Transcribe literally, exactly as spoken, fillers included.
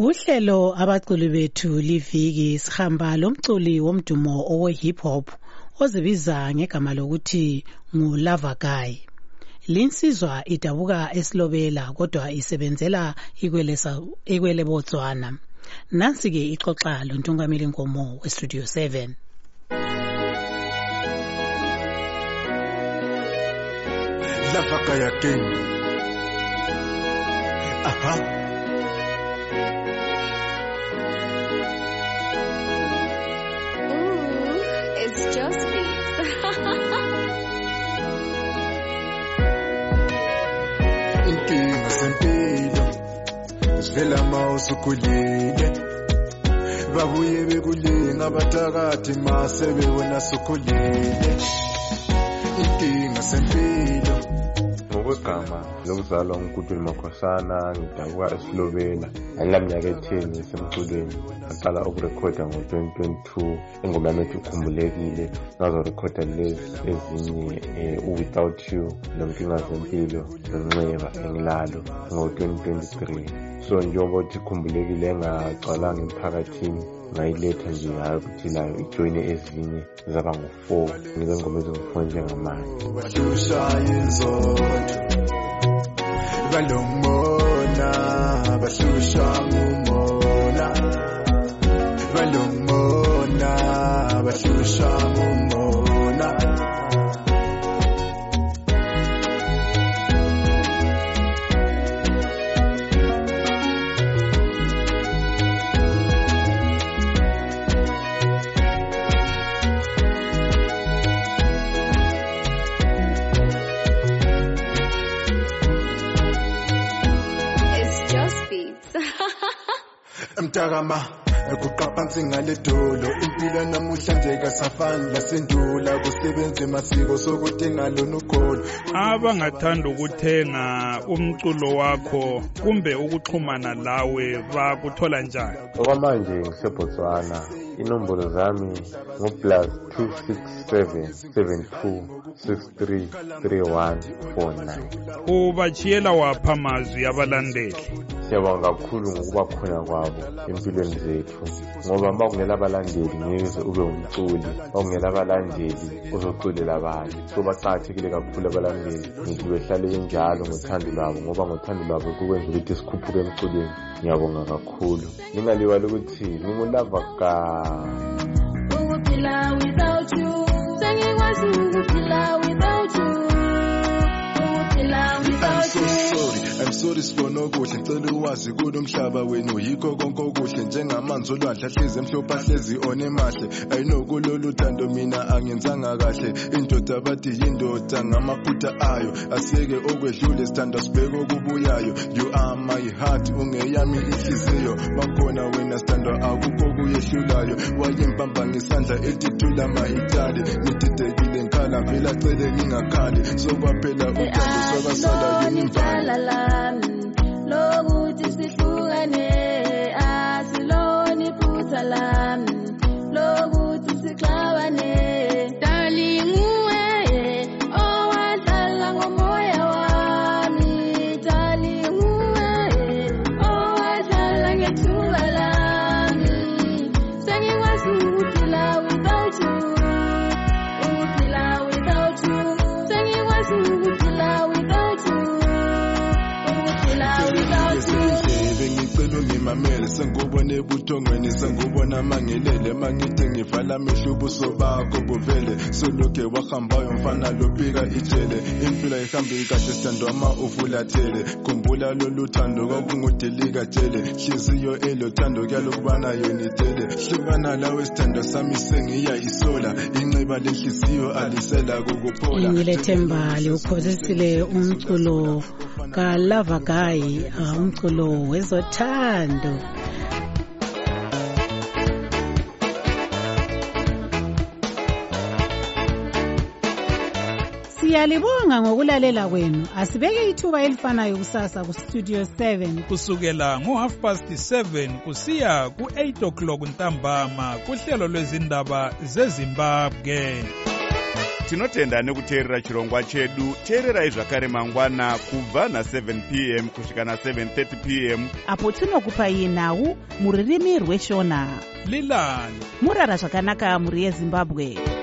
Uhlelo abaculi bethu liviki sihamba lomculi womdumo owe hip hop ozibiza ngegama lokuthi nguLava Guy. Linsizwa idabuka eSlobela kodwa isebenzela ikwelesa ikwele Botswana. Nansi ke ixoxa loNtungameli Nkomo we Studio seven. Lava Guy again. Aha. It's just beats. Inkinga sempilo sivela mawusukhulile babuye bekulinga abathakathi mase bewona sukhulile. Inkinga sempilo ngokwegama lokuzalwa uNkutuli Makhosana ngidabuka eSlobela anginaminyaka ten esemculweni ngaqala ukurekhoda ngo twenty twenty-two ingoma yami ukhumbulekile ngazorekhoda lezi ezinye uWithout You nomkinga zempilo nonxeba engilalo ngo twenty twenty-three. So njengoba uthi ikhumbulekile engagcwalanga emphakathini ngayiletha nje hayi ukuthi layo ijoyine ezinye zaba ngo-four ngile ngoma ezingu-four njengamanje. Bahlusha inzondo balomona bahlusha ngumona balomona bahlusha ngumona. Mtakama ekuqaphansi ngaledolo impilo namuhla nje kasafani lasendula kusebenza emasiko sokuthi ngalona ukholo. Abangathanda ukuthenga umculo wakho kumbe ukuxhumana lawe bakuthola njani? Okwamanje ngiseBotswana inombolo zami ngo plus two six seven seven two six three three one four nine. Ubachiyela wapha amazwi abalandeli? Siyabonga kakhulu ngokuba khona kwabo empilweni zethu ngoba makungela abalandeli ngeke ube umculi, makungela abalandeli uzoculela abanye. So baqhathekile kakhulu abalandeli ngithi behlale njalo ngothando lwabo ngoba ngothando lwabo kukwenza ukuthi sikhuphuke emculweni. Ngiyabonga kakhulu ningaliwala ukuthi nginguLava Guy. Ukuphila without you sengikwazi ukuphila without you. Ukuphila without you. I'm sorry sibona okuhle ngicela uwazi kulomhlaba wenu yikho konke okuhle njengamanzi olwandle ahlezi emhlophe ahlezi onemahle. Ayinokulolu thando mina angenzanga kahle indoda abathi yindoda ngamaphutha ayo aseke okwedlule sithanda sibeke okubuyayo. You are my heart ungeyami inhliziyo bakhona wena sithanda akukho kuyehlulayo. Wayempamba ngesandla etithula mahitali ngididekile ngikhala vela cele ngingakhali sokwaphela uthando sokasala yini mfana lokuthi sihlukane asiloni phutha lami lokuthi sixabane darling uwe owadlala ngomoya wami darling uwe owadlala ngethuba lami sengikwazi ukuphila without you ukuphila without you sengikwazi ukuphila without you. Bengicela ngimamele sengubona ebuthongweni sengubona mangelele mangithi ngivala amehlo ubuso bakho buvele solokhe wahambayo mfana lobika ijele impilo ihambe kahle sithandwa ama uvulathele khumbula lolu thando kwakungudelika jele hliziyo elothando kuyalokubana yonitele hlukana lawe sithando sami sengiya isola inxiba lenhliziyo alisela kokuphola. Ngilethemba liukhosisile umculo kaLava Guy umculo wezothando. Siyalibonga ngokulalela kwenu. Asibeke ithuba elifanayo kusasa ku Studio seven kusukela ngo half past seven kusiya ku eight o'clock ntambama kuhlelo lwezindaba zeZimbabwe. tinotenda nekuteerera chirongwa chedu. Teererai zvakare mangwana kubva na seven p m kusvika na seven thirty p m apo tinokupai nhau mururimi rweshona. Lilani murara zvakanaka muri yeZimbabwe.